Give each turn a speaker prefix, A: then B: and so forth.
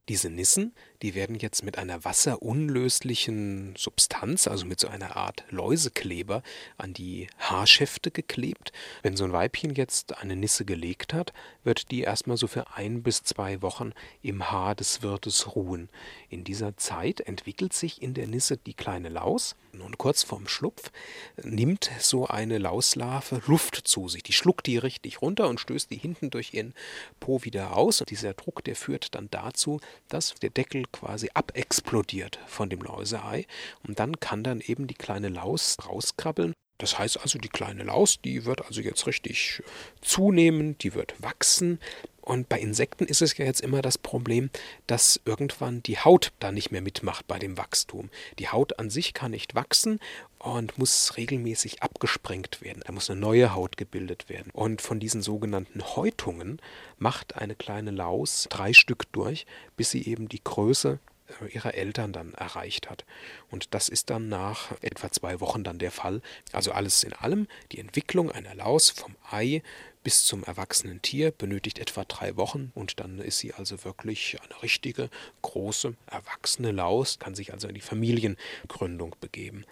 A: Diese Nissen, die werden jetzt mit einer wasserunlöslichen Substanz, also mit so einer Art Läusekleber, an die Haarschäfte geklebt. Wenn so ein Weibchen jetzt eine Nisse gelegt hat, wird die erstmal so für 1 bis 2 Wochen im Haar des Wirtes ruhen. In dieser Zeit entwickelt sich in der Nisse die kleine Laus und kurz vorm Schlupf nimmt so eine Lauslarve Luft zu sich. Die schluckt die richtig runter und stößt die hinten durch ihren Po wieder aus. Und dieser Druck, der führt dann dazu, dass der Deckel quasi abexplodiert von dem Läuseei. Und dann kann dann eben die kleine Laus rauskrabbeln. Das heißt also, die kleine Laus, die wird also jetzt richtig zunehmen, die wird wachsen. Und bei Insekten ist es ja jetzt immer das Problem, dass irgendwann die Haut da nicht mehr mitmacht bei dem Wachstum. Die Haut an sich kann nicht wachsen und muss regelmäßig abgesprengt werden. Da muss eine neue Haut gebildet werden. Und von diesen sogenannten Häutungen macht eine kleine Laus 3 Stück durch, bis sie eben die Größe ihrer Eltern dann erreicht hat. Und das ist dann nach etwa 2 Wochen dann der Fall. Also alles in allem, die Entwicklung einer Laus vom Ei bis zum erwachsenen Tier benötigt etwa 3 Wochen und dann ist sie also wirklich eine richtige, große, erwachsene Laus, kann sich also in die Familiengründung begeben.